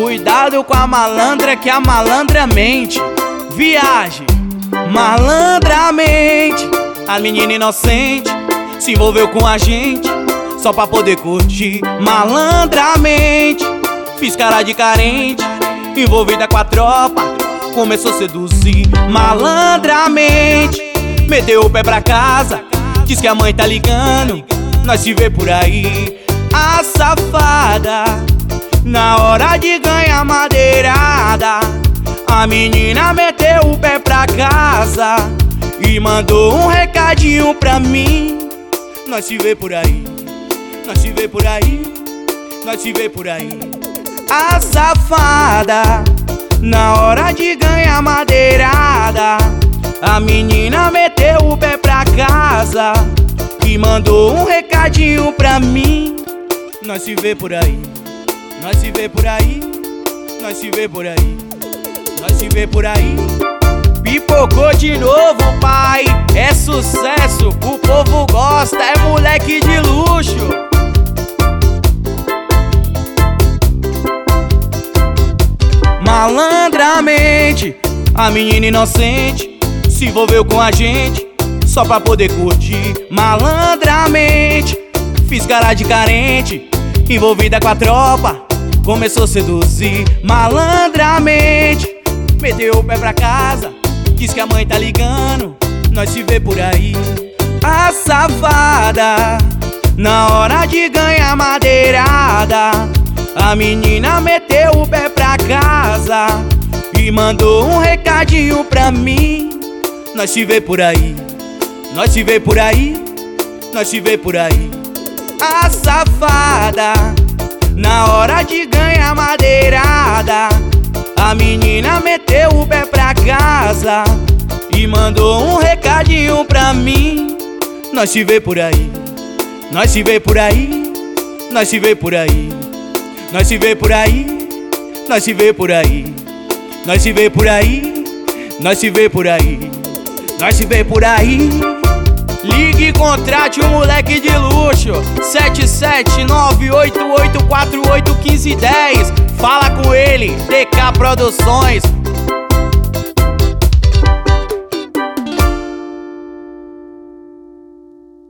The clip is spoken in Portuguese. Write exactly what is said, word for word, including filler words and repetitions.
Cuidado com a malandra que a malandra mente. Viagem malandramente. A menina inocente se envolveu com a gente só pra poder curtir malandramente. Fiz cara de carente, envolvida com a tropa, começou a seduzir malandramente. Meteu o pé pra casa, diz que a mãe tá ligando, nós se vê por aí. A safada, na hora de ganhar madeirada, a menina meteu o pé pra casa e mandou um recadinho pra mim. Nós se vê por aí, nós se vê por aí, nós se vê por aí. A safada, na hora de ganhar madeirada, a menina meteu o pé pra casa e mandou um recadinho pra mim. Nós se vê por aí, nós se vê por aí, nós se vê por aí, nós se vê por aí. Pipocou de novo, pai, é sucesso, o povo gosta, é moleque de luxo. Malandramente, a menina inocente se envolveu com a gente só pra poder curtir malandramente. Fiz cara de carente, envolvida com a tropa, começou a seduzir malandramente. Meteu o pé pra casa, diz que a mãe tá ligando, nós se vê por aí. A safada, na hora de ganhar madeirada, a menina meteu o pé pra casa e mandou um recadinho pra mim. Nós se vê por aí, nós se vê por aí, nós se vê por aí. A safada, na hora de ganhar madeirada, a menina meteu o pé pra casa e mandou um recadinho pra mim. Nós se vê por aí, nós se vê por aí, nós se vê por aí, nós se vê por aí, nós se vê por aí, nós se vê por aí, nós se vê por aí, nós se vê por aí. Ligue e contrate um moleque de luxo, sete sete nove oito oito quatro oito um cinco um zero. Fala com ele, T K Produções.